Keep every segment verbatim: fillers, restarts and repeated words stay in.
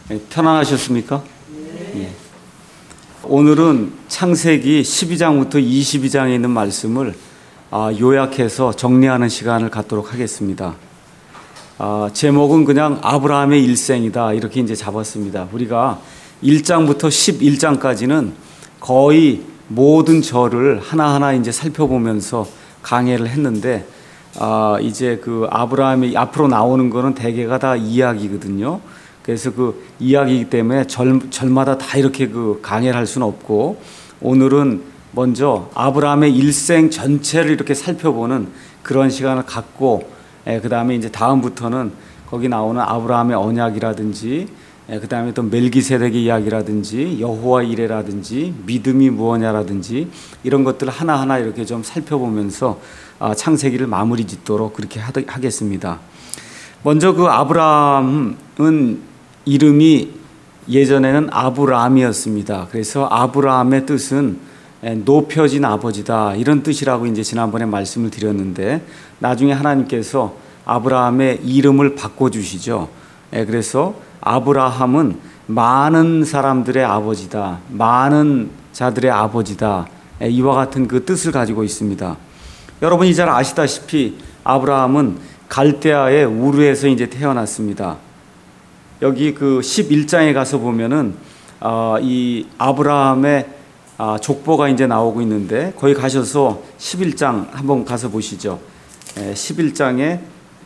예, 편안하셨습니까? 예. 오늘은 창세기 십이 장부터 이십이 장에 있는 말씀을 아, 요약해서 정리하는 시간을 갖도록 하겠습니다. 아, 제목은 그냥 아브라함의 일생이다 이렇게 이제 잡았습니다. 우리가 일 장부터 십일 장까지는 거의 모든 절을 하나하나 이제 살펴보면서 강해를 했는데 아, 이제 그 아브라함이 앞으로 나오는 거는 대개가 다 이야기거든요. 그래서 그 이야기이기 때문에 절, 절마다 다 이렇게 그 강해를 할 수는 없고, 오늘은 먼저 아브라함의 일생 전체를 이렇게 살펴보는 그런 시간을 갖고, 예, 그 다음에 이제 다음부터는 거기 나오는 아브라함의 언약이라든지, 예, 그 다음에 또 멜기세덱의 이야기라든지, 여호와 이레라든지, 믿음이 무엇냐라든지 이런 것들 하나하나 이렇게 좀 살펴보면서 아, 창세기를 마무리 짓도록 그렇게 하, 하겠습니다. 먼저 그 아브라함은 이름이 예전에는 아브람이었습니다. 그래서 아브라함의 뜻은 높여진 아버지다 이런 뜻이라고 이제 지난번에 말씀을 드렸는데, 나중에 하나님께서 아브라함의 이름을 바꿔주시죠. 그래서 아브라함은 많은 사람들의 아버지다, 많은 자들의 아버지다, 이와 같은 그 뜻을 가지고 있습니다. 여러분이 잘 아시다시피 아브라함은 갈대아의 우르에서 이제 태어났습니다. 여기 그 십일 장에 가서 보면은 어, 이 아브라함의 아, 족보가 이제 나오고 있는데, 거기 가셔서 십일 장 한번 가서 보시죠. 에, 십일 장에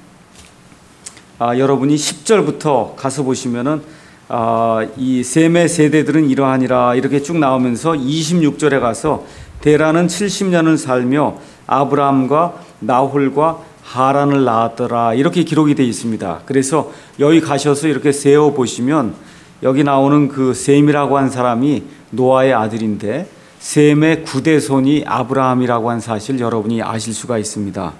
아, 여러분이 십 절부터 가서 보시면은 아, 이 셈의 세대들은 이러하니라 이렇게 쭉 나오면서 이십육 절에 가서 데라는 칠십 년을 살며 아브라함과 나홀과 하란을 낳았더라 이렇게 기록이 되어 있습니다. 그래서 여기 가셔서 이렇게 세어 보시면 여기 나오는 그 셈이라고 한 사람이 노아의 아들인데, 셈의 구대손이 아브라함이라고 한 사실 여러분이 아실 수가 있습니다.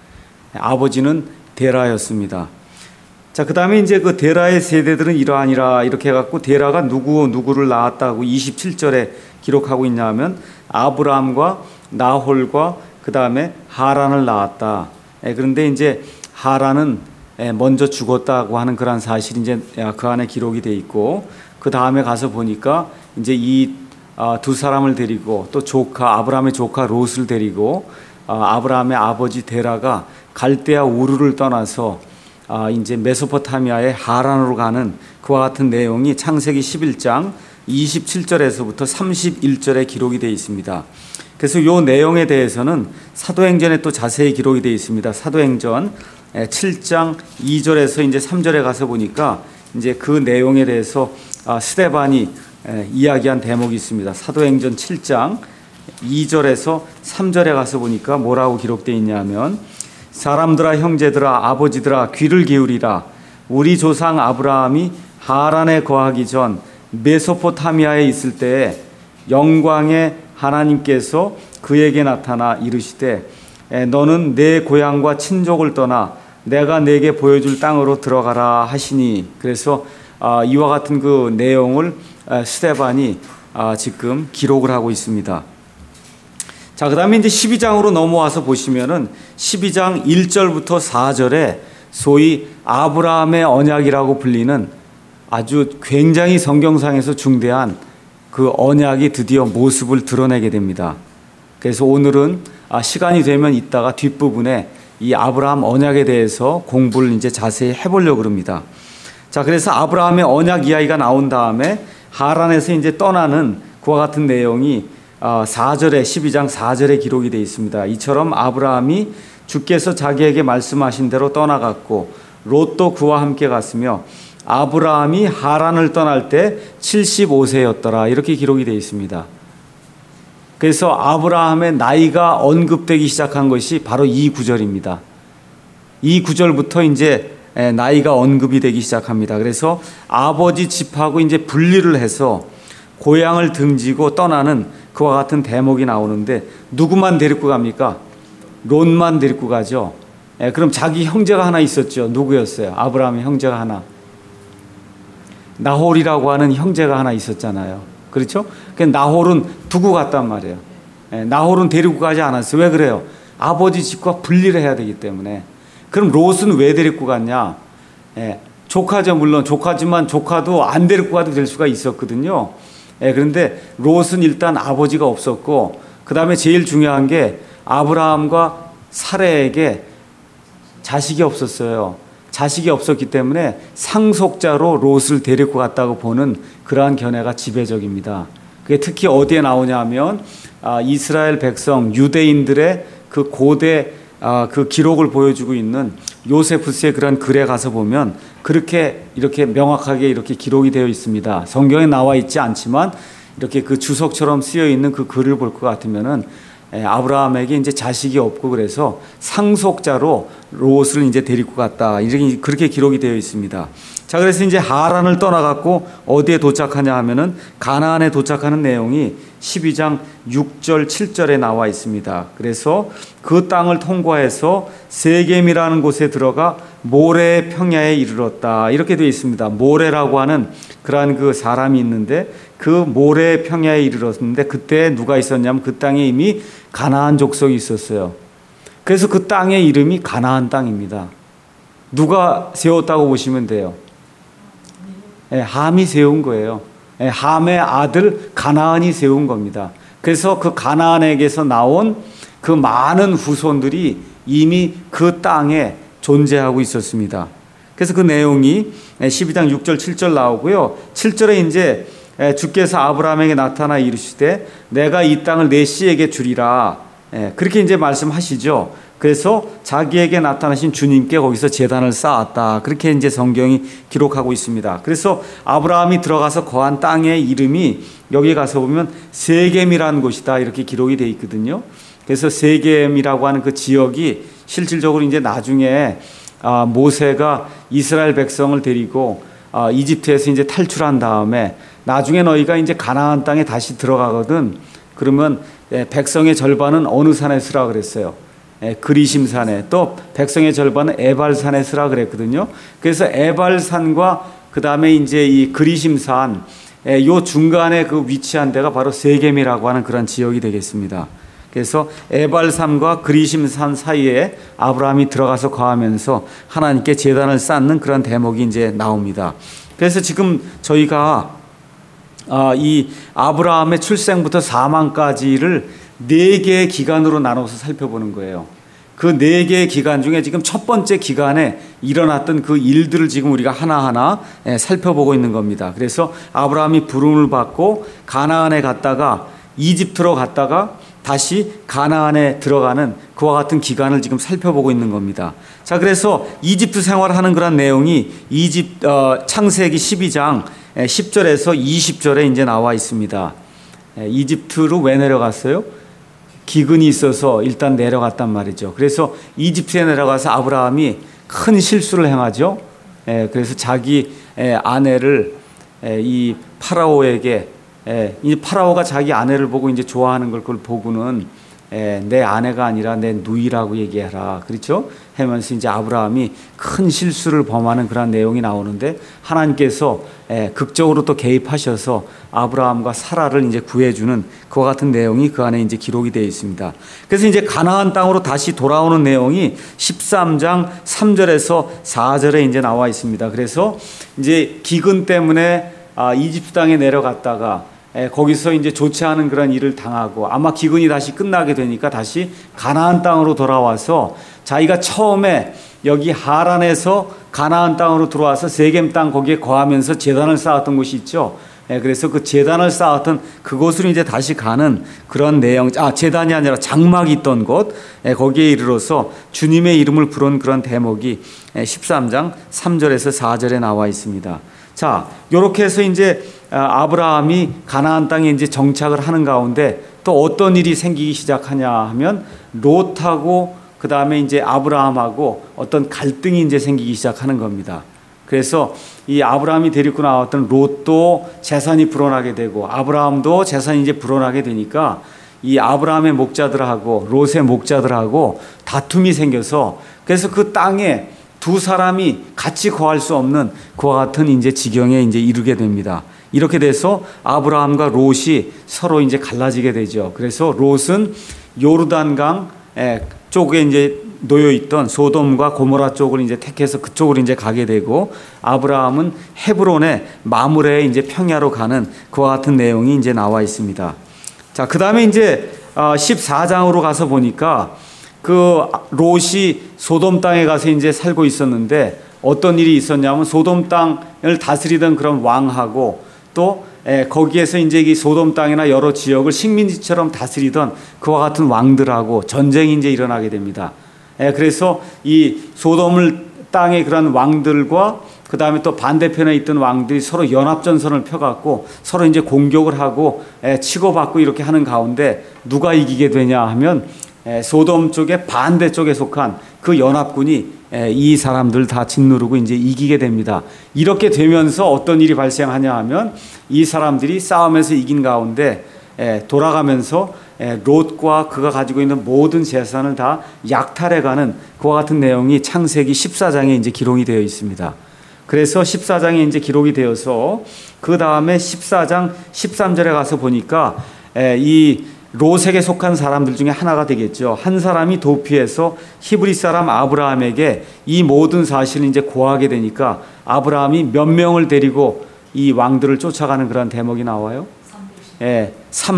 아버지는 데라였습니다. 자, 그 다음에 이제 그 데라의 세대들은 이러하니라 이렇게 해갖고 데라가 누구 누구를 낳았다고 이십칠 절에 기록하고 있냐면 아브라함과 나홀과 그 다음에 하란을 낳았다. 그런데 이제 하란은 먼저 죽었다고 하는 그런 사실이 이제 그 안에 기록이 돼 있고, 그 다음에 가서 보니까 이제 이 두 사람을 데리고 또 조카 아브라함의 조카 롯을 데리고 아브라함의 아버지 데라가 갈대아 우르를 떠나서 이제 메소포타미아의 하란으로 가는 그와 같은 내용이 창세기 십일 장 이십칠 절에서부터 삼십일 절에 기록이 되어 있습니다. 그래서 이 내용에 대해서는 사도행전에 또 자세히 기록이 되어 있습니다. 사도행전 칠 장 이 절에서 이제 삼 절에 가서 보니까 이제 그 내용에 대해서 스데반이 이야기한 대목이 있습니다. 사도행전 칠 장 이 절에서 삼 절에 가서 보니까 뭐라고 기록되어 있냐면, 사람들아 형제들아 아버지들아 귀를 기울이라. 우리 조상 아브라함이 하란에 거하기 전 메소포타미아에 있을 때에 영광의 하나님께서 그에게 나타나 이르시되 너는 내 고향과 친족을 떠나 내가 내게 보여줄 땅으로 들어가라 하시니. 그래서 이와 같은 그 내용을 스데반이 지금 기록을 하고 있습니다. 자, 그 다음에 이제 십이 장으로 넘어와서 보시면은 십이 장 일 절부터 사 절에 소위 아브라함의 언약이라고 불리는 아주 굉장히 성경상에서 중대한 그 언약이 드디어 모습을 드러내게 됩니다. 그래서 오늘은 시간이 되면 이따가 뒷부분에 이 아브라함 언약에 대해서 공부를 이제 자세히 해보려고 합니다. 자, 그래서 아브라함의 언약 이야기가 나온 다음에 하란에서 이제 떠나는 그와 같은 내용이 사 절에 십이 장 사 절에 기록이 되어 있습니다. 이처럼 아브라함이 주께서 자기에게 말씀하신 대로 떠나갔고 롯도 그와 함께 갔으며 아브라함이 하란을 떠날 때 칠십오 세였더라 이렇게 기록이 되어 있습니다. 그래서 아브라함의 나이가 언급되기 시작한 것이 바로 이 구절입니다. 이 구절부터 이제 나이가 언급이 되기 시작합니다. 그래서 아버지 집하고 이제 분리를 해서 고향을 등지고 떠나는 그와 같은 대목이 나오는데, 누구만 데리고 갑니까? 롯만 데리고 가죠. 그럼 자기 형제가 하나 있었죠. 누구였어요? 아브라함의 형제가 하나. 나홀이라고 하는 형제가 하나 있었잖아요. 그렇죠? 나홀은 두고 갔단 말이에요. 나홀은 데리고 가지 않았어요. 왜 그래요? 아버지 집과 분리를 해야 되기 때문에. 그럼 롯은 왜 데리고 갔냐? 조카죠. 물론 조카지만 조카도 안 데리고 가도 될 수가 있었거든요. 예, 그런데 롯은 일단 아버지가 없었고, 그 다음에 제일 중요한 게 아브라함과 사레에게 자식이 없었어요. 자식이 없었기 때문에 상속자로 롯을 데리고 갔다고 보는 그러한 견해가 지배적입니다. 그게 특히 어디에 나오냐 하면 아, 이스라엘 백성 유대인들의 그 고대 아, 그 기록을 보여주고 있는 요세푸스의 그런 글에 가서 보면 그렇게 이렇게 명확하게 이렇게 기록이 되어 있습니다. 성경에 나와 있지 않지만 이렇게 그 주석처럼 쓰여 있는 그 글을 볼 것 같으면은 아브라함에게 이제 자식이 없고 그래서 상속자로 롯을 이제 데리고 갔다. 이렇게 그렇게 기록이 되어 있습니다. 자, 그래서 이제 하란을 떠나갔고 어디에 도착하냐 하면은 가나안에 도착하는 내용이 십이 장 육 절 칠 절에 나와 있습니다. 그래서 그 땅을 통과해서 세겜이라는 곳에 들어가 모레 평야에 이르렀다. 이렇게 되어 있습니다. 모레라고 하는 그러한 그 사람이 있는데 그 모레 평야에 이르렀는데 그때 누가 있었냐면 그 땅에 이미 가나안 족속이 있었어요. 그래서 그 땅의 이름이 가나안 땅입니다. 누가 세웠다고 보시면 돼요. 예, 함이 세운 거예요. 예, 함의 아들 가나안이 세운 겁니다. 그래서 그 가나안에게서 나온 그 많은 후손들이 이미 그 땅에 존재하고 있었습니다. 그래서 그 내용이 십이 장 육 절 칠 절 나오고요. 칠 절에 이제 주께서 아브라함에게 나타나 이르시되 내가 이 땅을 내 씨에게 주리라. 그렇게 이제 말씀하시죠. 그래서 자기에게 나타나신 주님께 거기서 제단을 쌓았다. 그렇게 이제 성경이 기록하고 있습니다. 그래서 아브라함이 들어가서 거한 땅의 이름이 여기 가서 보면 세겜이라는 곳이다. 이렇게 기록이 되어 있거든요. 그래서 세겜이라고 하는 그 지역이 실질적으로 이제 나중에 모세가 이스라엘 백성을 데리고 이집트에서 이제 탈출한 다음에 나중에 너희가 이제 가나안 땅에 다시 들어가거든. 그러면 백성의 절반은 어느 산에 쓰라 그랬어요? 그리심산에, 또 백성의 절반은 에발산에 쓰라 그랬거든요. 그래서 에발산과 그 다음에 이제 이 그리심산, 요 중간에 그 위치한 데가 바로 세겜이라고 하는 그런 지역이 되겠습니다. 그래서 에발산과 그리심산 사이에 아브라함이 들어가서 거하면서 하나님께 제단을 쌓는 그런 대목이 이제 나옵니다. 그래서 지금 저희가 이 아브라함의 출생부터 사망까지를 네 개의 기간으로 나눠서 살펴보는 거예요. 그 네 개의 기간 중에 지금 첫 번째 기간에 일어났던 그 일들을 지금 우리가 하나하나 살펴보고 있는 겁니다. 그래서 아브라함이 부름을 받고 가나안에 갔다가 이집트로 갔다가 다시 가나안에 들어가는 그와 같은 기간을 지금 살펴보고 있는 겁니다. 자, 그래서 이집트 생활하는 그런 내용이 이집 어, 창세기 십이 장 십 절에서 이십 절에 이제 나와 있습니다. 이집트로 왜 내려갔어요? 기근이 있어서 일단 내려갔단 말이죠. 그래서 이집트에 내려가서 아브라함이 큰 실수를 행하죠. 그래서 자기 아내를 이 파라오에게, 이 파라오가 자기 아내를 보고 이제 좋아하는 걸 그걸 보고는 내 아내가 아니라 내 누이라고 얘기해라. 그렇죠? 하면서 이제 아브라함이 큰 실수를 범하는 그런 내용이 나오는데 하나님께서 극적으로 또 개입하셔서 아브라함과 사라를 이제 구해주는 그와 같은 내용이 그 안에 이제 기록이 되어 있습니다. 그래서 이제 가나안 땅으로 다시 돌아오는 내용이 십삼 장 삼 절에서 사 절에 이제 나와 있습니다. 그래서 이제 기근 때문에 이집트 땅에 내려갔다가 거기서 이제 좋지 않은 그런 일을 당하고 아마 기근이 다시 끝나게 되니까 다시 가나안 땅으로 돌아와서 자기가 처음에 여기 하란에서 가나안 땅으로 들어와서 세겜 땅 거기에 거하면서 제단을 쌓았던 곳이 있죠. 그래서 그 제단을 쌓았던 그곳으로 이제 다시 가는 그런 내용, 아, 제단이 아니라 장막이 있던 곳, 거기에 이르러서 주님의 이름을 부른 그런 대목이 십삼 장 삼 절에서 사 절에 나와 있습니다. 자, 요렇게 해서 이제 아브라함이 가나안 땅에 이제 정착을 하는 가운데 또 어떤 일이 생기기 시작하냐 하면 롯하고 그 다음에 이제 아브라함하고 어떤 갈등이 이제 생기기 시작하는 겁니다. 그래서 이 아브라함이 데리고 나왔던 롯도 재산이 불어나게 되고 아브라함도 재산이 이제 불어나게 되니까 이 아브라함의 목자들하고 롯의 목자들하고 다툼이 생겨서 그래서 그 땅에 두 사람이 같이 거할 수 없는 그와 같은 이제 지경에 이제 이르게 됩니다. 이렇게 돼서 아브라함과 롯이 서로 이제 갈라지게 되죠. 그래서 롯은 요르단강 쪽에 이제 놓여 있던 소돔과 고모라 쪽을 이제 택해서 그쪽으로 이제 가게 되고, 아브라함은 헤브론의 마므레에 이제 평야로 가는 그와 같은 내용이 이제 나와 있습니다. 자, 그 다음에 이제 십사 장으로 가서 보니까 그 롯이 소돔 땅에 가서 이제 살고 있었는데 어떤 일이 있었냐면, 소돔 땅을 다스리던 그런 왕하고 또 거기에서 이제 이 소돔 땅이나 여러 지역을 식민지처럼 다스리던 그와 같은 왕들하고 전쟁이 이제 일어나게 됩니다. 그래서 이 소돔을 땅의 그런 왕들과 그 다음에 또 반대편에 있던 왕들이 서로 연합전선을 펴갖고 서로 이제 공격을 하고 치고받고 이렇게 하는 가운데 누가 이기게 되냐 하면 소돔 쪽의 반대쪽에 속한 그 연합군이 이 사람들 다 짓누르고 이제 이기게 됩니다. 이렇게 되면서 어떤 일이 발생하냐 하면, 이 사람들이 싸움에서 이긴 가운데 돌아가면서 롯과 그가 가지고 있는 모든 재산을 다 약탈해가는 그와 같은 내용이 창세기 십사 장에 이제 기록이 되어 있습니다. 그래서 십사 장에 이제 기록이 되어서 그 다음에 십사 장 십삼 절에 가서 보니까 이 롯에게 속한 사람들 중에 하나가 되겠죠. 한 사람이 도피해서 히브리 사람 아브라함에게 이 모든 사실을 이제 고하게 되니까 아브라함이 몇 명을 데리고 이 왕들을 쫓아가는 그런 대목이 나와요. 예,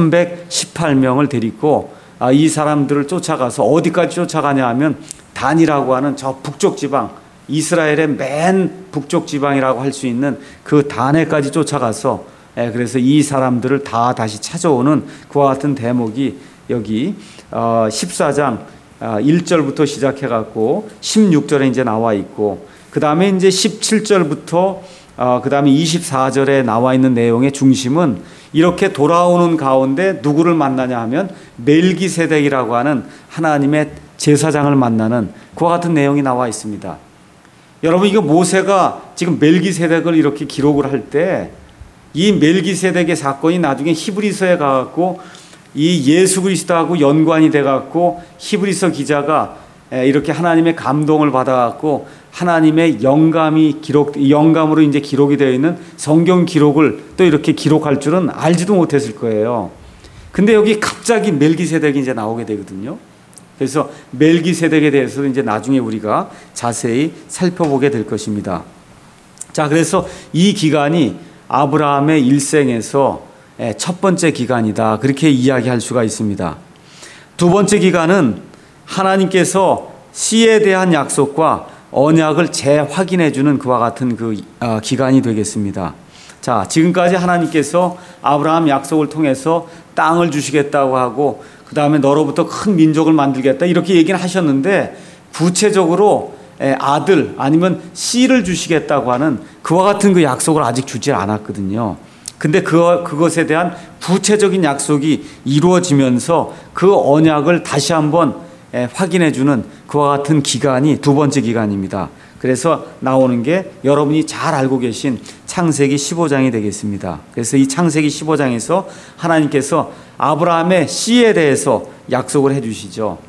삼백십팔 명을 데리고 이 사람들을 쫓아가서 어디까지 쫓아가냐 하면 단이라고 하는 저 북쪽 지방, 이스라엘의 맨 북쪽 지방이라고 할 수 있는 그 단에까지 쫓아가서, 그래서 이 사람들을 다 다시 찾아오는 그와 같은 대목이 여기 십사 장 일 절부터 시작해갖고 십육 절에 이제 나와 있고, 그 다음에 이제 십칠 절부터 그 다음에 이십사 절에 나와 있는 내용의 중심은 이렇게 돌아오는 가운데 누구를 만나냐 하면 멜기세덱이라고 하는 하나님의 제사장을 만나는 그와 같은 내용이 나와 있습니다. 여러분, 이거 모세가 지금 멜기세덱을 이렇게 기록을 할 때 이 멜기세덱의 사건이 나중에 히브리서에 가갖고 이 예수 그리스도하고 연관이 돼갖고 히브리서 기자가 이렇게 하나님의 감동을 받아갖고 하나님의 영감이 기록, 영감으로 이제 기록이 되어 있는 성경 기록을 또 이렇게 기록할 줄은 알지도 못했을 거예요. 근데 여기 갑자기 멜기세덱이 이제 나오게 되거든요. 그래서 멜기세덱에 대해서도 이제 나중에 우리가 자세히 살펴보게 될 것입니다. 자, 그래서 이 기간이 아브라함의 일생에서 첫 번째 기간이다, 그렇게 이야기할 수가 있습니다. 두 번째 기간은 하나님께서 씨에 대한 약속과 언약을 재확인해 주는 그와 같은 그 기간이 되겠습니다. 자, 지금까지 하나님께서 아브라함 약속을 통해서 땅을 주시겠다고 하고 그 다음에 너로부터 큰 민족을 만들겠다 이렇게 얘기는 하셨는데, 구체적으로 아들 아니면 씨를 주시겠다고 하는 그와 같은 그 약속을 아직 주지 않았거든요. 근데 그, 그것에 대한 구체적인 약속이 이루어지면서 그 언약을 다시 한번 확인해 주는 그와 같은 기간이 두 번째 기간입니다. 그래서 나오는 게 여러분이 잘 알고 계신 창세기 십오 장이 되겠습니다. 그래서 이 창세기 십오 장에서 하나님께서 아브라함의 씨에 대해서 약속을 해 주시죠.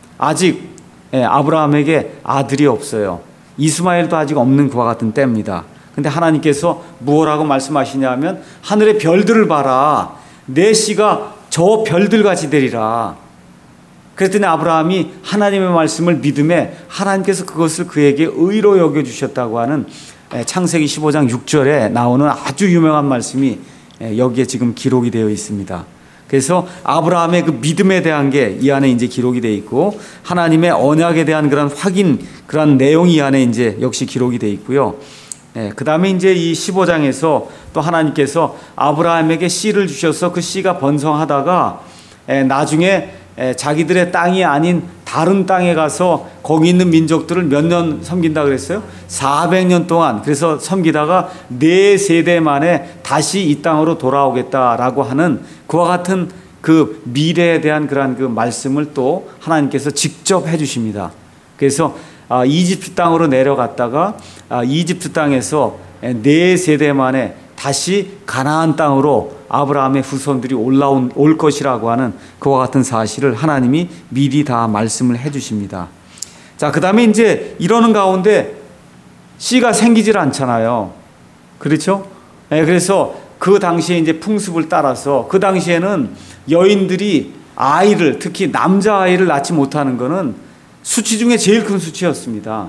아직 아브라함에게 아들이 없어요. 이스마엘도 아직 없는 그와 같은 때입니다. 근데 하나님께서 무엇라고 말씀하시냐면, 하늘의 별들을 봐라, 내 씨가 저 별들같이 되리라. 그랬더니 아브라함이 하나님의 말씀을 믿음에 하나님께서 그것을 그에게 의로 여겨주셨다고 하는 창세기 십오 장 육 절에 나오는 아주 유명한 말씀이 여기에 지금 기록이 되어 있습니다. 그래서 아브라함의 그 믿음에 대한 게 이 안에 이제 기록이 되어 있고, 하나님의 언약에 대한 그런 확인, 그런 내용이 이 안에 이제 역시 기록이 되어 있고요. 네, 그 다음에 이제 이 십오 장에서 또 하나님께서 아브라함에게 씨를 주셔서 그 씨가 번성하다가 에, 나중에 에, 자기들의 땅이 아닌 다른 땅에 가서 거기 있는 민족들을 몇 년 섬긴다 그랬어요? 사백 년 동안. 그래서 섬기다가 네 세대 만에 다시 이 땅으로 돌아오겠다라고 하는 그와 같은 그 미래에 대한 그러한 그 말씀을 또 하나님께서 직접 해주십니다. 그래서 아, 이집트 땅으로 내려갔다가 아, 이집트 땅에서 네 세대 만에 다시 가나안 땅으로 아브라함의 후손들이 올라온 올 것이라고 하는 그와 같은 사실을 하나님이 미리 다 말씀을 해주십니다. 자, 그 다음에 이제 이러는 가운데 씨가 생기질 않잖아요. 그렇죠? 네, 그래서 그 당시에 이제 풍습을 따라서 그 당시에는 여인들이 아이를, 특히 남자 아이를 낳지 못하는 거는 수치 중에 제일 큰 수치였습니다.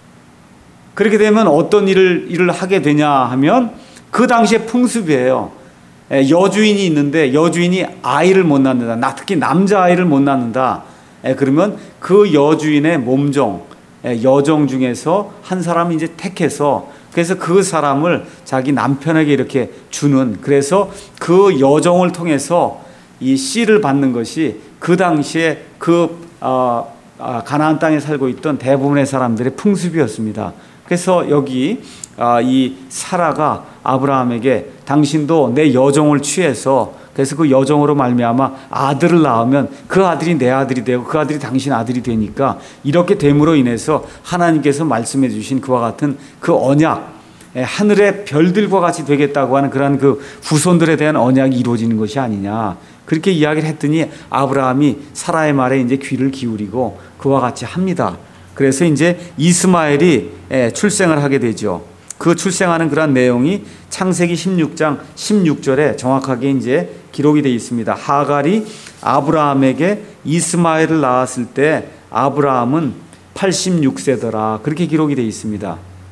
그렇게 되면 어떤 일을, 일을 하게 되냐 하면 그 당시의 풍습이에요. 여주인이 있는데 여주인이 아이를 못 낳는다. 특히 남자아이를 못 낳는다. 그러면 그 여주인의 몸종, 여종 중에서 한 사람을 이제 택해서 그래서 그 사람을 자기 남편에게 이렇게 주는, 그래서 그 여종을 통해서 이 씨를 받는 것이 그 당시에 그 어, 어, 가나안 땅에 살고 있던 대부분의 사람들의 풍습이었습니다. 그래서 여기 어, 이 사라가 아브라함에게 당신도 내 여종을 취해서 그래서 그 여종으로 말미암아 아들을 낳으면 그 아들이 내 아들이 되고 그 아들이 당신 아들이 되니까 이렇게 됨으로 인해서 하나님께서 말씀해 주신 그와 같은 그 언약, 하늘의 별들과 같이 되겠다고 하는 그러한 그 후손들에 대한 언약이 이루어지는 것이 아니냐, 그렇게 이야기를 했더니 아브라함이 사라의 말에 이제 귀를 기울이고 그와 같이 합니다. 그래서 이제 이스마엘이 출생을 하게 되죠. 그 출생하는 그런 내용이 창세기 십육 장 십육 절에 정확하게 이제 기록이 되어 있습니다. 하갈이 아브라함에게 이스마엘을 낳았을 때 아브라함은 팔십육 세더라. 그렇게 기록이 되어 있습니다.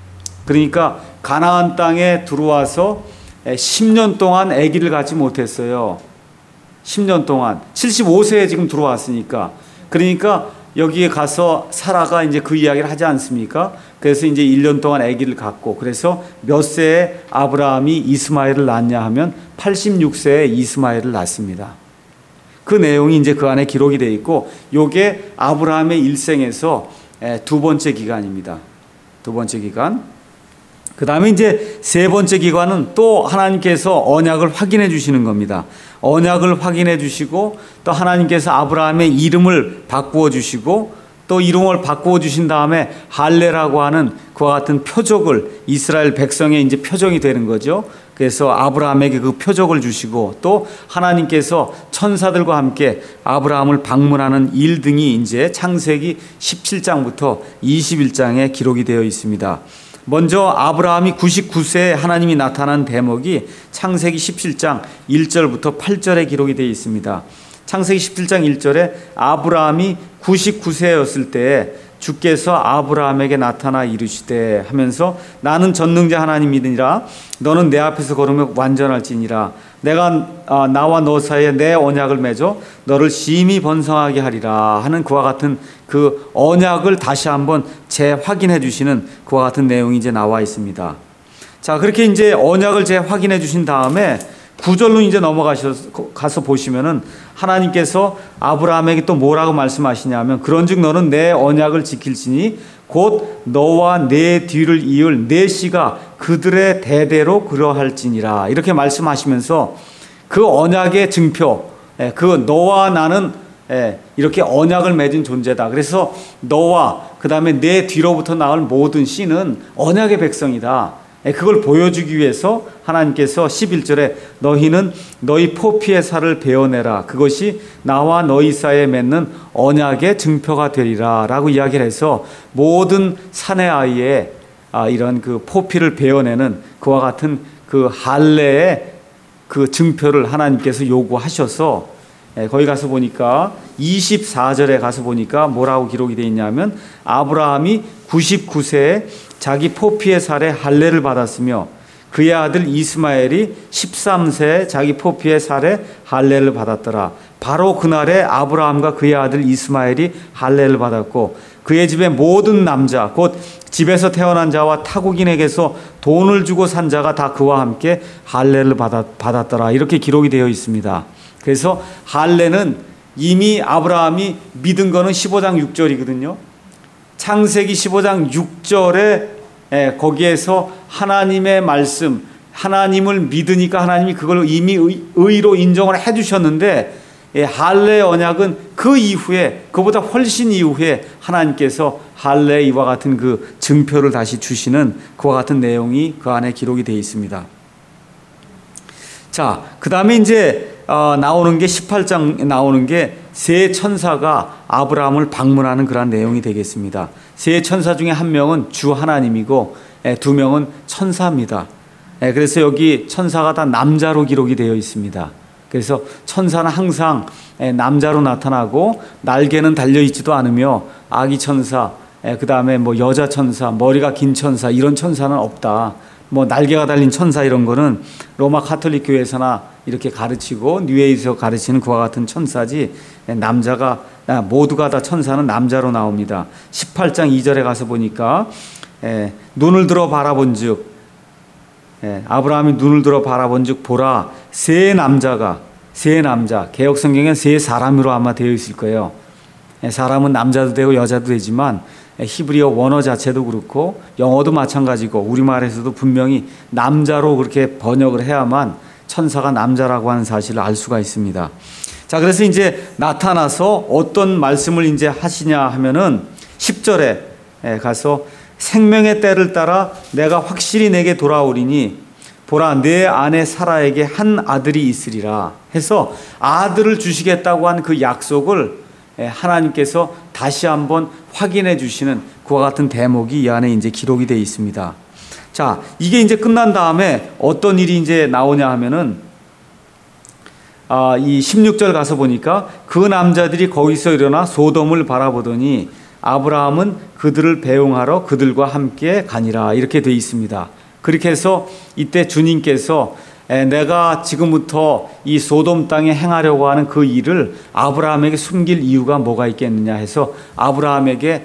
그러니까 가나안 땅에 들어와서 십 년 동안 아기를 갖지 못했어요. 십 년 동안 칠십오 세에 지금 들어왔으니까. 그러니까 여기에 가서 사라가 이제 그 이야기를 하지 않습니까? 그래서 이제 일 년 동안 아기를 갖고, 그래서 몇 세에 아브라함이 이스마엘을 낳냐 하면 팔십육 세에 이스마엘을 낳습니다. 그 내용이 이제 그 안에 기록이 되어 있고, 요게 아브라함의 일생에서 두 번째 기간입니다. 두 번째 기간. 그 다음에 이제 세 번째 기간은 또 하나님께서 언약을 확인해 주시는 겁니다. 언약을 확인해 주시고 또 하나님께서 아브라함의 이름을 바꾸어 주시고 또 이름을 바꾸어 주신 다음에 할례라고 하는 그와 같은 표적을 이스라엘 백성의 이제 표적이 되는 거죠. 그래서 아브라함에게 그 표적을 주시고 또 하나님께서 천사들과 함께 아브라함을 방문하는 일 등이 이제 창세기 십칠 장부터 이십일 장에 기록이 되어 있습니다. 먼저 아브라함이 구십구 세에 하나님이 나타난 대목이 창세기 십칠 장 일 절부터 팔 절에 기록이 되어 있습니다. 창세기 십칠 장 일 절에 아브라함이 구십구 세였을 때에 주께서 아브라함에게 나타나 이르시되 하면서 나는 전능자 하나님이니라 너는 내 앞에서 걸으며 완전할지니라 내가 어, 나와 너 사이에 내 언약을 맺어 너를 심히 번성하게 하리라 하는 그와 같은 그 언약을 다시 한번 재확인해 주시는 그와 같은 내용이 이제 나와 있습니다. 자, 그렇게 이제 언약을 재확인해 주신 다음에 구 절로 이제 넘어가셔서 가서 보시면은 하나님께서 아브라함에게 또 뭐라고 말씀하시냐면 그런즉 너는 내 언약을 지킬지니 곧 너와 내 뒤를 이을 내 씨가 그들의 대대로 그러할지니라 이렇게 말씀하시면서 그 언약의 증표, 그 너와 나는 이렇게 언약을 맺은 존재다. 그래서 너와 그 다음에 내 뒤로부터 나올 모든 씨는 언약의 백성이다. 그걸 보여주기 위해서 하나님께서 십일 절에 너희는 너희 포피의 살을 베어내라. 그것이 나와 너희 사이에 맺는 언약의 증표가 되리라 라고 이야기를 해서 모든 사내 아이의 이런 그 포피를 베어내는 그와 같은 그 할례의 그 증표를 하나님께서 요구하셔서 거기 가서 보니까 이십사 절에 가서 보니까 뭐라고 기록이 되어 있냐면 아브라함이 구십구 세에 자기 포피의 살에 할례를 받았으며 그의 아들 이스마엘이 십삼 세에 자기 포피의 살에 할례를 받았더라. 바로 그날에 아브라함과 그의 아들 이스마엘이 할례를 받았고 그의 집의 모든 남자 곧 집에서 태어난 자와 타국인에게서 돈을 주고 산 자가 다 그와 함께 할례를 받았, 받았더라. 이렇게 기록이 되어 있습니다. 그래서 할례는 이미 아브라함이 믿은 거는 십오 장 육 절이거든요. 창세기 십오 장 육 절에 거기에서 하나님의 말씀, 하나님을 믿으니까 하나님이 그걸 이미 의, 의로 인정을 해주셨는데 할례 언약은 그 이후에 그보다 훨씬 이후에 하나님께서 할례 이와 같은 그 증표를 다시 주시는 그와 같은 내용이 그 안에 기록이 되어 있습니다. 자, 그 다음에 이제 어, 나오는 게 십팔 장 나오는 게 세 천사가 아브라함을 방문하는 그런 내용이 되겠습니다. 세 천사 중에 한 명은 주 하나님이고 에, 두 명은 천사입니다. 에, 그래서 여기 천사가 다 남자로 기록이 되어 있습니다. 그래서 천사는 항상 에, 남자로 나타나고 날개는 달려있지도 않으며 아기 천사, 그 다음에 뭐 여자 천사, 머리가 긴 천사, 이런 천사는 없다. 뭐 날개가 달린 천사 이런 거는 로마 카톨릭 교회에서나 이렇게 가르치고 뉴에이지에서 가르치는 그와 같은 천사지, 남자가 모두가 다 천사는 남자로 나옵니다. 십팔 장 이 절에 가서 보니까 에, 눈을 들어 바라본즉, 예, 아브라함이 눈을 들어 바라본즉 보라 세 남자가, 세 남자, 개역 성경엔 세 사람으로 아마 되어 있을 거예요. 예, 사람은 남자도 되고 여자도 되지만 예, 히브리어 원어 자체도 그렇고 영어도 마찬가지고 우리말에서도 분명히 남자로 그렇게 번역을 해야만 천사가 남자라고 하는 사실을 알 수가 있습니다. 자, 그래서 이제 나타나서 어떤 말씀을 이제 하시냐 하면은 십 절에 예, 가서 생명의 때를 따라 내가 확실히 내게 돌아오리니 보라 내 아내 사라에게 한 아들이 있으리라 해서 아들을 주시겠다고 한 그 약속을 하나님께서 다시 한번 확인해 주시는 그와 같은 대목이 이 안에 이제 기록이 되어 있습니다. 자, 이게 이제 끝난 다음에 어떤 일이 이제 나오냐 하면은 아, 이 십육 절 가서 보니까 그 남자들이 거기서 일어나 소돔을 바라보더니 아브라함은 그들을 배웅하러 그들과 함께 가니라 이렇게 되어 있습니다. 그렇게 해서 이때 주님께서 내가 지금부터 이 소돔 땅에 행하려고 하는 그 일을 아브라함에게 숨길 이유가 뭐가 있겠느냐 해서 아브라함에게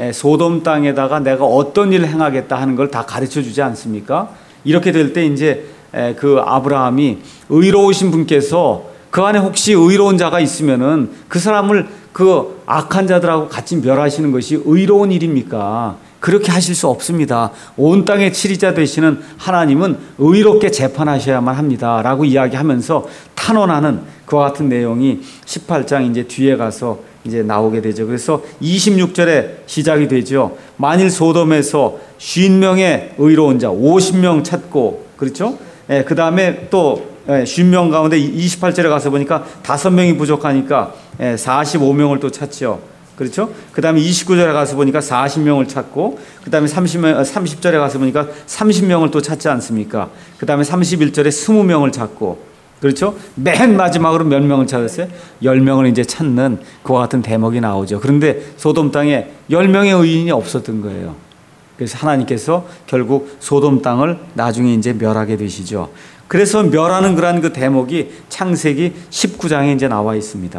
소돔 땅에다가 내가 어떤 일을 행하겠다 하는 걸 다 가르쳐 주지 않습니까? 이렇게 될 때 이제 그 아브라함이 의로우신 분께서 그 안에 혹시 의로운 자가 있으면은 그 사람을 그 악한 자들하고 같이 멸하시는 것이 의로운 일입니까? 그렇게 하실 수 없습니다. 온 땅의 치리자 되시는 하나님은 의롭게 재판하셔야만 합니다. 라고 이야기하면서 탄원하는 그와 같은 내용이 십팔 장 이제 뒤에 가서 이제 나오게 되죠. 그래서 이십육 절에 시작이 되죠. 만일 소돔에서 오십 명의 의로운 자, 오십 명 찾고, 그렇죠? 예, 그 다음에 또 오십 명 가운데 이십팔 절에 가서 보니까 다섯 명이 부족하니까 사십오 명을 또 찾죠. 그렇죠? 그 다음에 이십구 절에 가서 보니까 사십 명을 찾고, 그 다음에 삼십 명, 삼십 절에 가서 보니까 삼십 명을 또 찾지 않습니까? 그 다음에 삼십일 절에 이십 명을 찾고, 그렇죠? 맨 마지막으로 몇 명을 찾았어요? 십 명을 이제 찾는 그와 같은 대목이 나오죠. 그런데 소돔 땅에 십 명의 의인이 없었던 거예요. 그래서 하나님께서 결국 소돔 땅을 나중에 이제 멸하게 되시죠. 그래서 멸하는 그러한 그 대목이 창세기 십구 장에 이제 나와 있습니다.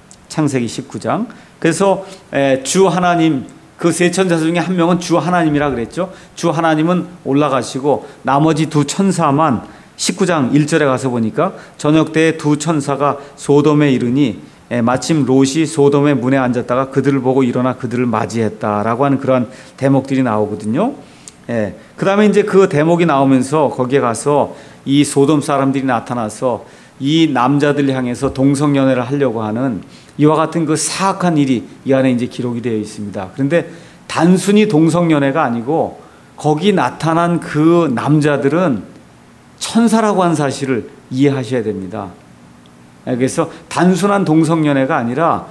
창세기 십구 장. 그래서 주 하나님, 그 세 천사 중에 한 명은 주 하나님이라 그랬죠. 주 하나님은 올라가시고 나머지 두 천사만 십구 장 일 절에 가서 보니까 저녁 때에 두 천사가 소돔에 이르니 마침 롯이 소돔의 문에 앉았다가 그들을 보고 일어나 그들을 맞이했다라고 하는 그러한 대목들이 나오거든요. 예. 그 다음에 이제 그 대목이 나오면서 거기에 가서 이 소돔 사람들이 나타나서 이 남자들 향해서 동성연애를 하려고 하는 이와 같은 그 사악한 일이 이 안에 이제 기록이 되어 있습니다. 그런데 단순히 동성연애가 아니고 거기 나타난 그 남자들은 천사라고 하는 사실을 이해하셔야 됩니다. 그래서 단순한 동성연애가 아니라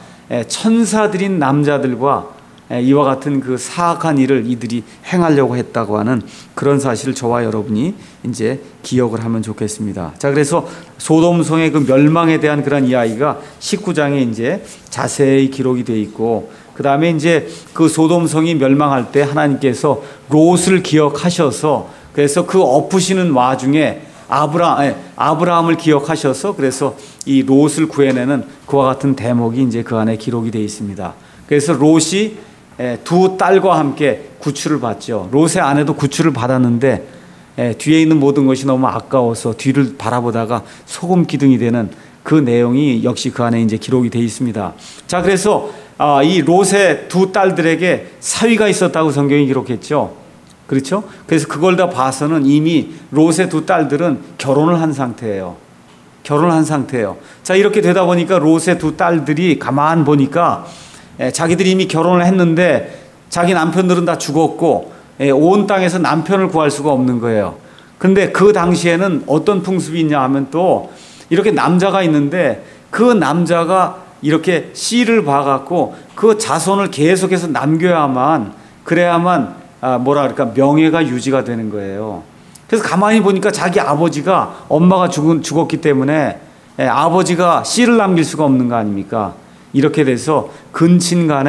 천사들인 남자들과 이와 같은 그 사악한 일을 이들이 행하려고 했다고 하는 그런 사실을 저와 여러분이 이제 기억을 하면 좋겠습니다. 자, 그래서 소돔성의 그 멸망에 대한 그런 이야기가 십구 장에 이제 자세히 기록이 되어 있고, 그 다음에 이제 그 소돔성이 멸망할 때 하나님께서 롯을 기억하셔서 그래서 그 엎으시는 와중에 아브라, 아브라함을 기억하셔서 그래서 이 롯을 구해내는 그와 같은 대목이 이제 그 안에 기록이 되어 있습니다. 그래서 롯이 두 딸과 함께 구출을 받죠. 롯의 아내도 구출을 받았는데 뒤에 있는 모든 것이 너무 아까워서 뒤를 바라보다가 소금 기둥이 되는 그 내용이 역시 그 안에 이제 기록이 되어 있습니다. 자, 그래서 이 롯의 두 딸들에게 사위가 있었다고 성경이 기록했죠. 그렇죠? 그래서 그걸 다 봐서는 이미 롯의 두 딸들은 결혼을 한 상태예요. 결혼을 한 상태예요. 자, 이렇게 되다 보니까 롯의 두 딸들이 가만 보니까 자기들이 이미 결혼을 했는데 자기 남편들은 다 죽었고 온 땅에서 남편을 구할 수가 없는 거예요. 근데 그 당시에는 어떤 풍습이 있냐 하면 또 이렇게 남자가 있는데 그 남자가 이렇게 씨를 봐갖고 그 자손을 계속해서 남겨야만, 그래야만 아, 뭐라 그럴까, 명예가 유지가 되는 거예요. 그래서 가만히 보니까 자기 아버지가, 엄마가 죽은, 죽었기 때문에 예, 아버지가 씨를 남길 수가 없는 거 아닙니까? 이렇게 돼서 근친 간에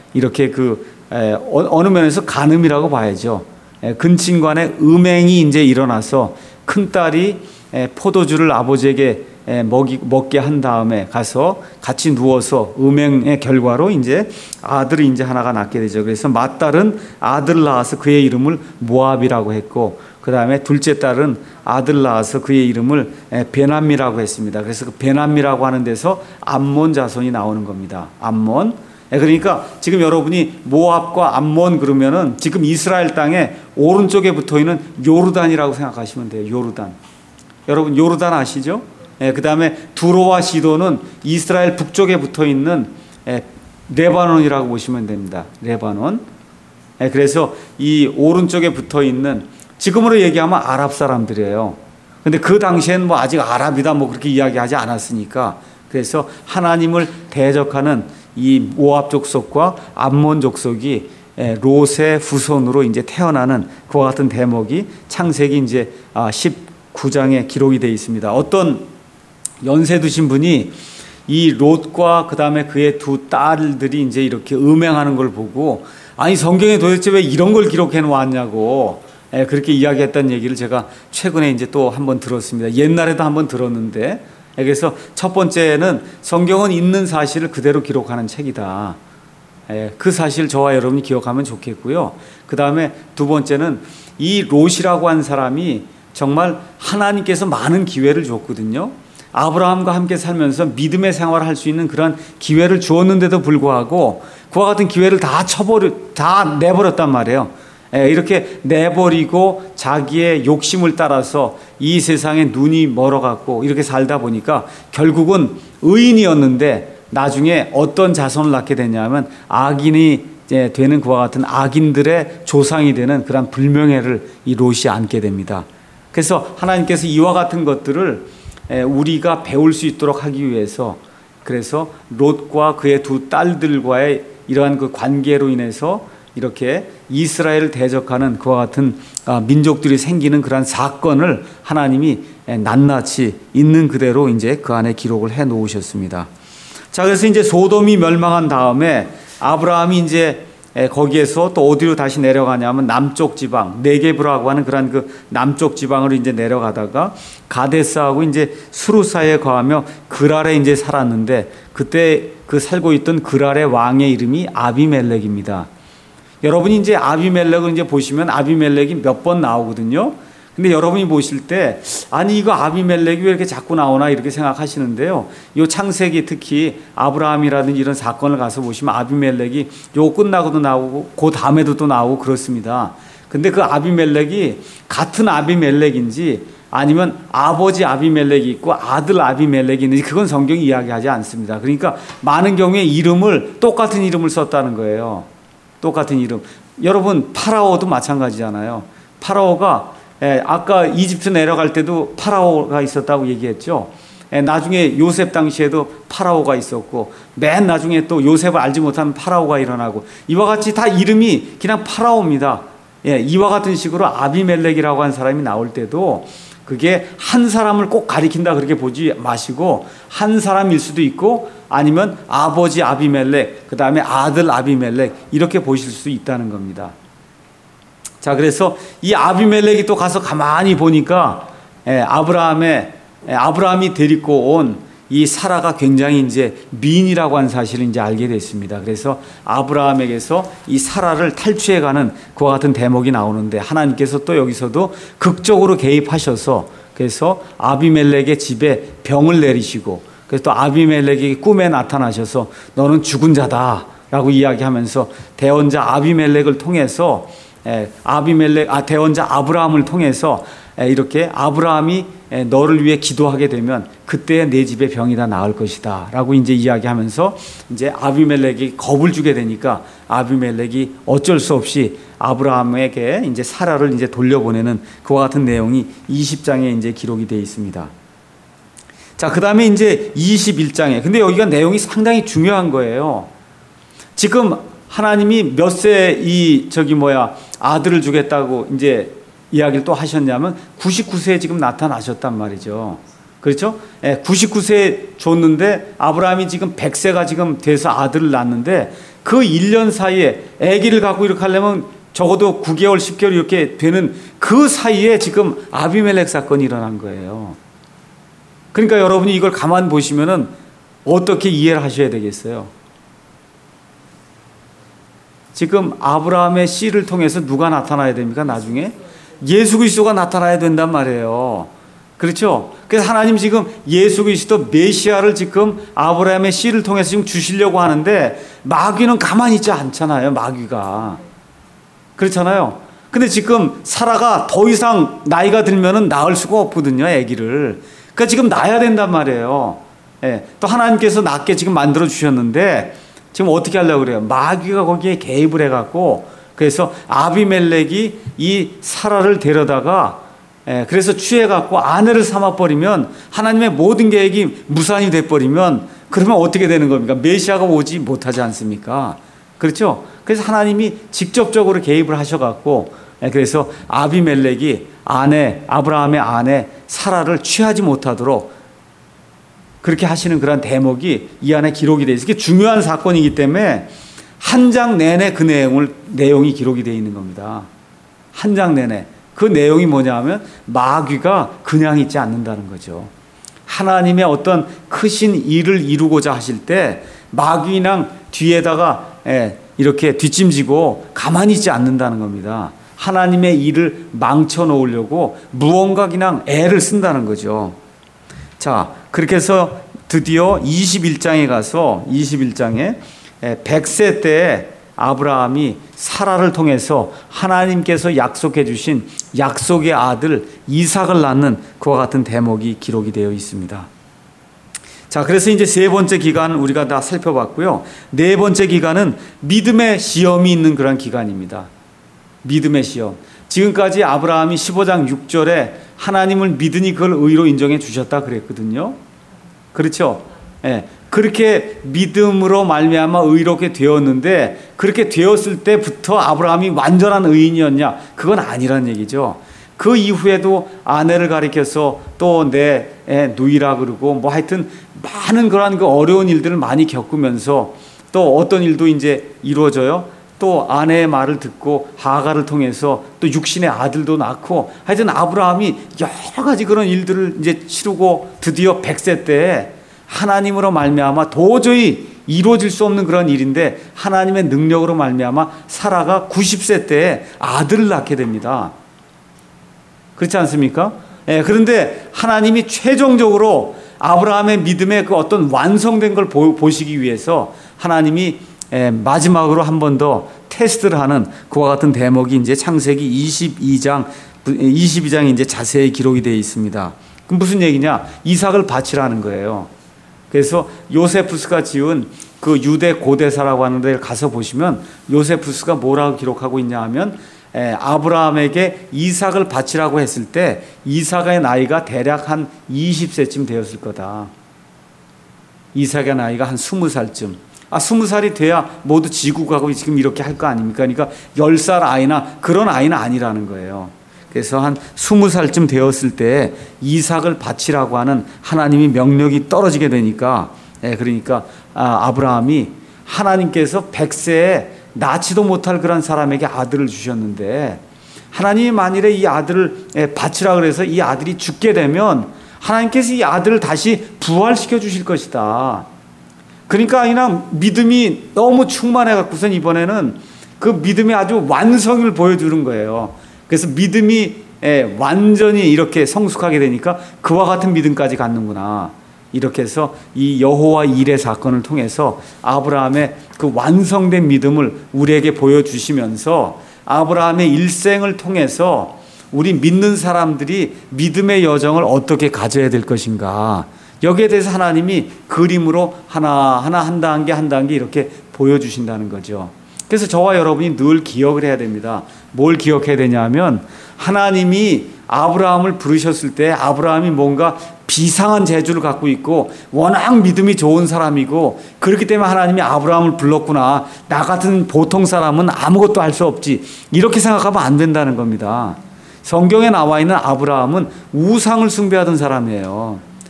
이렇게 그 에, 어느 면에서 간음이라고 봐야죠. 에, 근친 간에 음행이 이제 일어나서 큰 딸이 에, 포도주를 아버지에게 에, 먹이, 먹게 한 다음에 가서 같이 누워서 음행의 결과로 이제 아들이 이제 하나가 낳게 되죠. 그래서 맏딸은 아들을 낳아서 그의 이름을 모압이라고 했고, 그 다음에 둘째 딸은 아들 낳아서 그의 이름을 베남미라고 했습니다. 그래서 그 베남미라고 하는 데서 암몬 자손이 나오는 겁니다. 암몬. 그러니까 지금 여러분이 모압과 암몬 그러면은 지금 이스라엘 땅에 오른쪽에 붙어 있는 요르단이라고 생각하시면 돼요. 요르단. 여러분 요르단 아시죠? 그 다음에 두로와 시도는 이스라엘 북쪽에 붙어 있는 레바논이라고 보시면 됩니다. 레바논. 그래서 이 오른쪽에 붙어 있는, 지금으로 얘기하면 아랍 사람들이에요. 근데 그 당시엔 뭐 아직 아랍이다 뭐 그렇게 이야기하지 않았으니까, 그래서 하나님을 대적하는 이 모압 족속과 암몬 족속이 롯의 후손으로 이제 태어나는 그와 같은 대목이 창세기 이제 십구 장에 기록이 되어 있습니다. 어떤 연세 드신 분이 이 롯과 그 다음에 그의 두 딸들이 이제 이렇게 음행하는 걸 보고, 아니 성경에 도대체 왜 이런 걸 기록해 놓았냐고 예, 그렇게 이야기했다는 얘기를 제가 최근에 이제 또 한번 들었습니다. 옛날에도 한번 들었는데, 예, 그래서 첫 번째는 성경은 있는 사실을 그대로 기록하는 책이다. 예, 그 사실 저와 여러분이 기억하면 좋겠고요. 그 다음에 두 번째는 이 롯이라고 한 사람이 정말 하나님께서 많은 기회를 줬거든요. 아브라함과 함께 살면서 믿음의 생활을 할 수 있는 그런 기회를 주었는데도 불구하고 그와 같은 기회를 다 쳐버려, 다 내버렸단 말이에요. 이렇게 내버리고 자기의 욕심을 따라서 이 세상에 눈이 멀어갖고 이렇게 살다 보니까 결국은 의인이었는데 나중에 어떤 자손을 낳게 되냐면 악인이 되는 그와 같은 악인들의 조상이 되는 그런 불명예를 이 롯이 안게 됩니다. 그래서 하나님께서 이와 같은 것들을 우리가 배울 수 있도록 하기 위해서, 그래서 롯과 그의 두 딸들과의 이러한 그 관계로 인해서 이렇게 이스라엘을 대적하는 그와 같은 민족들이 생기는 그러한 사건을 하나님이 낱낱이 있는 그대로 이제 그 안에 기록을 해 놓으셨습니다. 자, 그래서 이제 소돔이 멸망한 다음에 아브라함이 이제 거기에서 또 어디로 다시 내려가냐면 남쪽 지방, 네게브라고 하는 그런 그 남쪽 지방으로 이제 내려가다가 가데스하고 이제 수루 사이에 거하며 그랄에 이제 살았는데, 그때 그 살고 있던 그랄의 왕의 이름이 아비멜렉입니다. 여러분이 이제 아비멜렉을 이제 보시면 아비멜렉이 몇 번 나오거든요. 근데 여러분이 보실 때, 아니 이거 아비멜렉이 왜 이렇게 자꾸 나오나 이렇게 생각하시는데요. 요 창세기 특히 아브라함이라든지 이런 사건을 가서 보시면 아비멜렉이 요 끝나고도 나오고 그 다음에도 또 나오고 그렇습니다. 근데 그 아비멜렉이 같은 아비멜렉인지 아니면 아버지 아비멜렉이 있고 아들 아비멜렉이 있는지 그건 성경이 이야기하지 않습니다. 그러니까 많은 경우에 이름을 똑같은 이름을 썼다는 거예요. 똑같은 이름. 여러분 파라오도 마찬가지잖아요. 파라오가 예, 아까 이집트 내려갈 때도 파라오가 있었다고 얘기했죠. 예, 나중에 요셉 당시에도 파라오가 있었고, 맨 나중에 또 요셉을 알지 못하는 파라오가 일어나고, 이와 같이 다 이름이 그냥 파라오입니다. 예, 이와 같은 식으로 아비멜렉이라고 한 사람이 나올 때도 그게 한 사람을 꼭 가리킨다 그렇게 보지 마시고, 한 사람일 수도 있고 아니면 아버지 아비멜렉, 그 다음에 아들 아비멜렉, 이렇게 보실 수 있다는 겁니다. 자, 그래서 이 아비멜렉이 또 가서 가만히 보니까 예, 아브라함의 예, 아브라함이 데리고 온 이 사라가 굉장히 이제 미인이라고 하는 사실을 이제 알게 됐습니다. 그래서 아브라함에게서 이 사라를 탈취해가는 그와 같은 대목이 나오는데, 하나님께서 또 여기서도 극적으로 개입하셔서 그래서 아비멜렉의 집에 병을 내리시고, 그래서 또 아비멜렉이 꿈에 나타나셔서 너는 죽은 자다라고 이야기하면서 대언자 아비멜렉을 통해서 예, 아비멜렉, 아, 대언자 아브라함을 통해서 예, 이렇게 아브라함이 예, 너를 위해 기도하게 되면 그때 내 집에 병이 다 나을 것이다 라고 이제 이야기하면서 이제 아비멜렉이 겁을 주게 되니까 아비멜렉이 어쩔 수 없이 아브라함에게 이제 사라를 이제 돌려보내는 그와 같은 내용이 이십 장에 이제 기록이 되어 있습니다. 자, 그 다음에 이제 이십일 장에, 근데 여기가 내용이 상당히 중요한 거예요. 지금 하나님이 몇 세 이 저기 뭐야 아들을 주겠다고 이제 이야기를 또 하셨냐면 구십구 세에 지금 나타나셨단 말이죠. 그렇죠? 예, 구십구 세 줬는데 아브라함이 지금 백 세가 지금 돼서 아들을 낳는데 그 일 년 사이에 아기를 갖고 이렇게 하려면 적어도 구 개월, 십 개월 이렇게 되는 그 사이에 지금 아비멜렉 사건이 일어난 거예요. 그러니까 여러분이 이걸 가만 보시면은 어떻게 이해를 하셔야 되겠어요? 지금 아브라함의 씨를 통해서 누가 나타나야 됩니까? 나중에 예수 그리스도가 나타나야 된단 말이에요. 그렇죠? 그래서 하나님 지금 예수 그리스도 메시아를 지금 아브라함의 씨를 통해서 지금 주시려고 하는데 마귀는 가만히 있지 않잖아요. 마귀가. 그렇잖아요. 근데 지금 사라가 더 이상 나이가 들면은 낳을 수가 없거든요. 아기를. 그러니까 지금 낳아야 된단 말이에요. 예. 또 하나님께서 낳게 지금 만들어 주셨는데 지금 어떻게 하려고 그래요? 마귀가 거기에 개입을 해갖고 그래서 아비멜렉이 이 사라를 데려다가 예, 그래서 취해갖고 아내를 삼아버리면 하나님의 모든 계획이 무산이 돼버리면 그러면 어떻게 되는 겁니까? 메시아가 오지 못하지 않습니까? 그렇죠? 그래서 하나님이 직접적으로 개입을 하셔갖고 예, 그래서 아비멜렉이 아내 아브라함의 아내 사라를 취하지 못하도록 그렇게 하시는 그런 대목이 이 안에 기록이 되어 있어요. 이게 중요한 사건이기 때문에 한 장 내내 그 내용을 내용이 기록이 되어 있는 겁니다. 한 장 내내. 그 내용이 뭐냐 하면 마귀가 그냥 있지 않는다는 거죠. 하나님의 어떤 크신 일을 이루고자 하실 때 마귀랑 뒤에다가 이렇게 뒷짐지고 가만히 있지 않는다는 겁니다. 하나님의 일을 망쳐 놓으려고 무언가 그냥 애를 쓴다는 거죠. 자, 그렇게 해서 드디어 이십일 장에 가서 이십일 장에 백 세 때에 아브라함이 사라를 통해서 하나님께서 약속해 주신 약속의 아들 이삭을 낳는 그와 같은 대목이 기록이 되어 있습니다. 자, 그래서 이제 세 번째 기간 우리가 다 살펴봤고요. 네 번째 기간은 믿음의 시험이 있는 그런 기간입니다. 믿음의 시험. 지금까지 아브라함이 십오 장 육 절에 하나님을 믿으니 그걸 의로 인정해 주셨다 그랬거든요. 그렇죠? 예. 그렇게 믿음으로 말미암아 의롭게 되었는데 그렇게 되었을 때부터 아브라함이 완전한 의인이었냐? 그건 아니란 얘기죠. 그 이후에도 아내를 가리켜서 또 내 누이라 그러고 뭐 하여튼 많은 그런 그 어려운 일들을 많이 겪으면서 또 어떤 일도 이제 이루어져요. 또 아내의 말을 듣고 하가를 통해서 또 육신의 아들도 낳고 하여튼 아브라함이 여러 가지 그런 일들을 이제 치르고 드디어 백 세 때에 하나님으로 말미암아 도저히 이루어질 수 없는 그런 일인데 하나님의 능력으로 말미암아 사라가 구십 세 때에 아들을 낳게 됩니다. 그렇지 않습니까? 예, 그런데 하나님이 최종적으로 아브라함의 믿음의 그 어떤 완성된 걸 보, 보시기 위해서 하나님이 예, 마지막으로 한 번 더 테스트를 하는 그와 같은 대목이 이제 창세기 이십이 장, 이십이 장에 이제 자세히 기록이 되어 있습니다. 그럼 무슨 얘기냐? 이삭을 바치라는 거예요. 그래서 요세푸스가 지은 그 유대 고대사라고 하는 데 가서 보시면 요세푸스가 뭐라고 기록하고 있냐 하면 에, 아브라함에게 이삭을 바치라고 했을 때 이삭의 나이가 대략 한 이십 세쯤 되었을 거다. 이삭의 나이가 한 스무 살쯤. 아, 스무 살이 돼야 모두 지국하고 지금 이렇게 할 거 아닙니까? 그러니까 열 살 아이나 그런 아이는 아니라는 거예요. 그래서 한 스무 살쯤 되었을 때 이삭을 바치라고 하는 하나님이 명령이 떨어지게 되니까, 예, 그러니까 아, 아브라함이 하나님께서 백 세에 낳지도 못할 그런 사람에게 아들을 주셨는데 하나님이 만일에 이 아들을 바치라 그래서 이 아들이 죽게 되면 하나님께서 이 아들을 다시 부활시켜 주실 것이다. 그러니까 그냥 믿음이 너무 충만해 갖고선 이번에는 그 믿음의 아주 완성을 보여주는 거예요. 그래서 믿음이 완전히 이렇게 성숙하게 되니까 그와 같은 믿음까지 갖는구나. 이렇게 해서 이 여호와 일의 사건을 통해서 아브라함의 그 완성된 믿음을 우리에게 보여주시면서 아브라함의 일생을 통해서 우리 믿는 사람들이 믿음의 여정을 어떻게 가져야 될 것인가. 여기에 대해서 하나님이 그림으로 하나하나 한 단계 한 단계 이렇게 보여주신다는 거죠. 그래서 저와 여러분이 늘 기억을 해야 됩니다. 뭘 기억해야 되냐면 하나님이 아브라함을 부르셨을 때 아브라함이 뭔가 비상한 재주를 갖고 있고 워낙 믿음이 좋은 사람이고 그렇기 때문에 하나님이 아브라함을 불렀구나. 나 같은 보통 사람은 아무것도 할 수 없지. 이렇게 생각하면 안 된다는 겁니다. 성경에 나와 있는 아브라함은 우상을 숭배하던 사람이에요.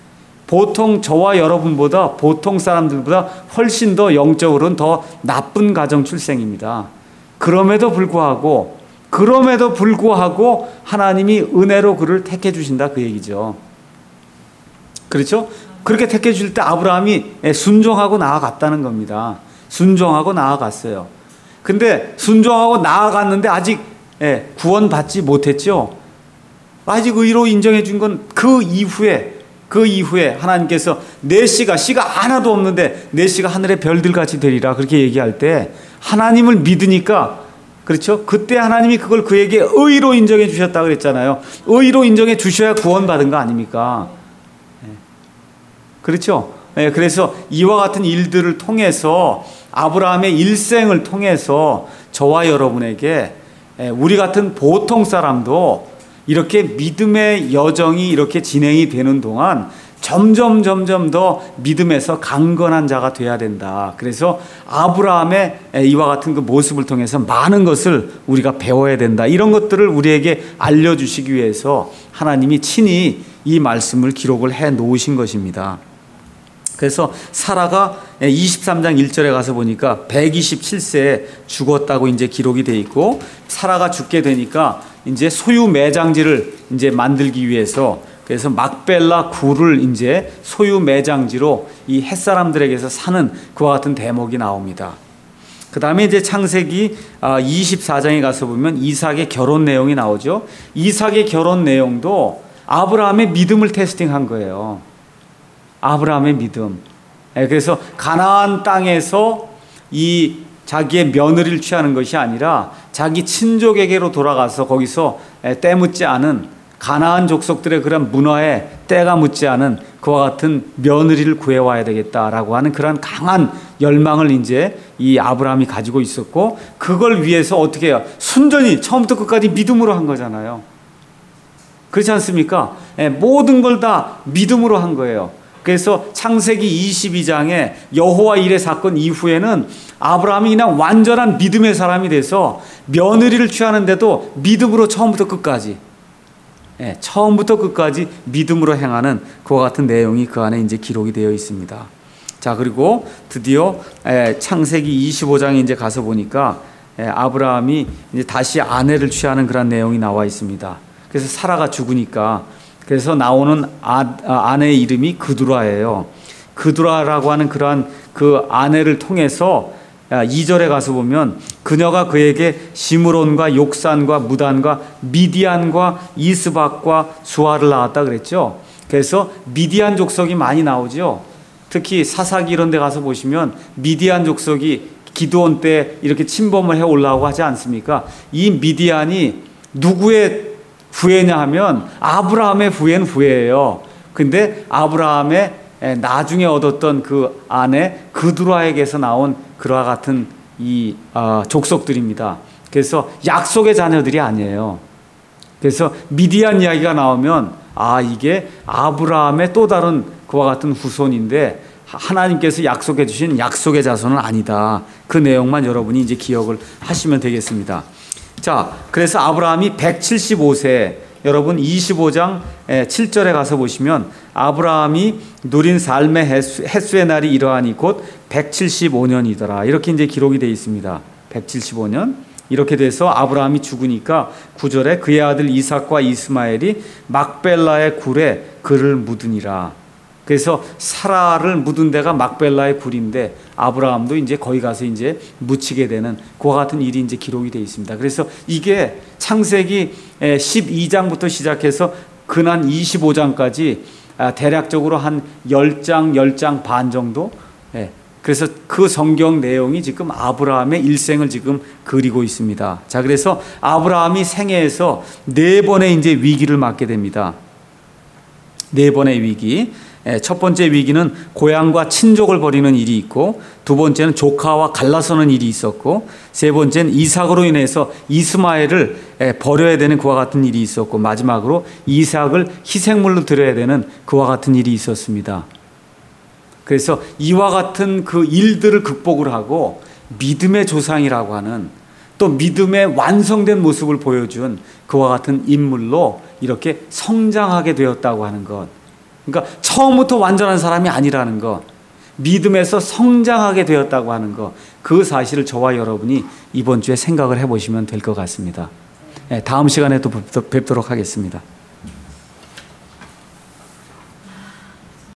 보통 저와 여러분보다 보통 사람들보다 훨씬 더 영적으로는 더 나쁜 가정 출생입니다. 그럼에도 불구하고 그럼에도 불구하고 하나님이 은혜로 그를 택해 주신다 그 얘기죠. 그렇죠? 그렇게 택해 주실 때 아브라함이 순종하고 나아갔다는 겁니다. 순종하고 나아갔어요. 근데 순종하고 나아갔는데 아직 구원받지 못했죠. 아직 의로 인정해 준 건 그 이후에 그 이후에 하나님께서 내 씨가 씨가 하나도 없는데 내 씨가 하늘의 별들같이 되리라 그렇게 얘기할 때 하나님을 믿으니까 그렇죠? 그때 하나님이 그걸 그에게 의로 인정해 주셨다 그랬잖아요. 의로 인정해 주셔야 구원받은 거 아닙니까? 그렇죠? 그래서 이와 같은 일들을 통해서 아브라함의 일생을 통해서 저와 여러분에게 우리 같은 보통 사람도 이렇게 믿음의 여정이 이렇게 진행이 되는 동안 점점 점점 더 믿음에서 강건한 자가 돼야 된다. 그래서 아브라함의 이와 같은 그 모습을 통해서 많은 것을 우리가 배워야 된다. 이런 것들을 우리에게 알려주시기 위해서 하나님이 친히 이 말씀을 기록을 해 놓으신 것입니다. 그래서 사라가 이십삼 장 일 절에 가서 보니까 백이십칠 세에 죽었다고 이제 기록이 돼 있고, 사라가 죽게 되니까 이제 소유 매장지를 이제 만들기 위해서, 그래서 막벨라 굴을 이제 소유 매장지로 이 햇사람들에게서 사는 그와 같은 대목이 나옵니다. 그 다음에 이제 창세기 이십사 장에 가서 보면 이삭의 결혼 내용이 나오죠. 이삭의 결혼 내용도 아브라함의 믿음을 테스팅한 거예요. 아브라함의 믿음. 그래서 가나안 땅에서 이 자기의 며느리를 취하는 것이 아니라 자기 친족에게로 돌아가서 거기서 때 묻지 않은 가나안 족속들의 그런 문화에 때가 묻지 않은 그와 같은 며느리를 구해와야 되겠다라고 하는 그런 강한 열망을 이제 이 아브라함이 가지고 있었고, 그걸 위해서 어떻게 해요? 순전히 처음부터 끝까지 믿음으로 한 거잖아요. 그렇지 않습니까? 모든 걸 다 믿음으로 한 거예요. 그래서 창세기 이십이 장에 여호와 일의 사건 이후에는 아브라함이 그냥 완전한 믿음의 사람이 돼서 며느리를 취하는데도 믿음으로 처음부터 끝까지, 예, 처음부터 끝까지 믿음으로 행하는 그와 같은 내용이 그 안에 이제 기록이 되어 있습니다. 자, 그리고 드디어 예, 창세기 이십오 장에 이제 가서 보니까 예, 아브라함이 이제 다시 아내를 취하는 그런 내용이 나와 있습니다. 그래서 사라가 죽으니까, 그래서 나오는 아, 아내의 이름이 그두라예요. 그두라라고 하는 그러한 그 아내를 통해서 이 절에 가서 보면 그녀가 그에게 시므론과 욕산과 무단과 미디안과 이스박과 수아를 낳았다 그랬죠. 그래서 미디안 족속이 많이 나오죠. 특히 사사기 이런 데 가서 보시면 미디안 족속이 기드온 때 이렇게 침범을 해 올라오고 하지 않습니까? 이 미디안이 누구의 후예냐 하면 아브라함의 후예는 후예예요. 근데 아브라함의 나중에 얻었던 그 아내 그두라에게서 나온 그와 같은 이 어, 족속들입니다. 그래서 약속의 자녀들이 아니에요. 그래서 미디안 이야기가 나오면 아, 이게 아브라함의 또 다른 그와 같은 후손인데 하나님께서 약속해 주신 약속의 자손은 아니다. 그 내용만 여러분이 이제 기억을 하시면 되겠습니다. 자, 그래서 아브라함이 백칠십오 세, 여러분 이십오 장 칠 절에 가서 보시면 아브라함이 누린 삶의 횟수, 횟수의 날이 이러하니 곧 백칠십오 년이더라. 이렇게 이제 기록이 되어 있습니다. 백칠십오 년. 이렇게 돼서 아브라함이 죽으니까 구 절에 그의 아들 이삭과 이스마엘이 막벨라의 굴에 그를 묻으니라. 그래서 사라를 묻은 데가 막벨라의 굴인데 아브라함도 이제 거기 가서 이제 묻히게 되는 그와 같은 일이 이제 기록이 되어 있습니다. 그래서 이게 창세기 십이 장부터 시작해서 근한 이십오 장까지 대략적으로 한 십 장, 십 장 반 정도. 그래서 그 성경 내용이 지금 아브라함의 일생을 지금 그리고 있습니다. 자, 그래서 아브라함이 생애에서 네 번의 이제 위기를 맞게 됩니다. 네 번의 위기. 첫 번째 위기는 고향과 친족을 버리는 일이 있고, 두 번째는 조카와 갈라서는 일이 있었고, 세 번째는 이삭으로 인해서 이스마엘을 버려야 되는 그와 같은 일이 있었고, 마지막으로 이삭을 희생물로 드려야 되는 그와 같은 일이 있었습니다. 그래서 이와 같은 그 일들을 극복을 하고 믿음의 조상이라고 하는, 또 믿음의 완성된 모습을 보여준 그와 같은 인물로 이렇게 성장하게 되었다고 하는 것. 그러니까 처음부터 완전한 사람이 아니라는 거, 믿음에서 성장하게 되었다고 하는 거, 그 사실을 저와 여러분이 이번 주에 생각을 해보시면 될 것 같습니다. 다음 시간에 또 뵙도록 하겠습니다.